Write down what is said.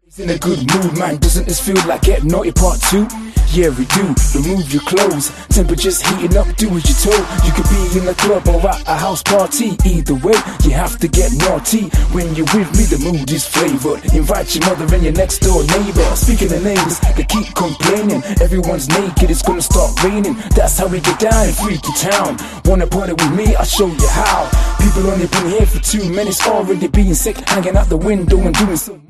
In a good mood, man, doesn't this feel like Get Naughty Part 2? Yeah, we do. Remove your clothes, temperature's heating up, do as you're told. You could be in a club or at a house party. Either way, you have to get naughty. When you're with me, the mood is flavored. Invite your mother and your next door neighbor. Speaking of neighbors, they keep complaining. Everyone's naked, it's gonna start raining. That's how we get down in Freaky Town. Wanna party with me? I'll show you how. People only been here for 2 minutes, already being sick, hanging out the window and doing so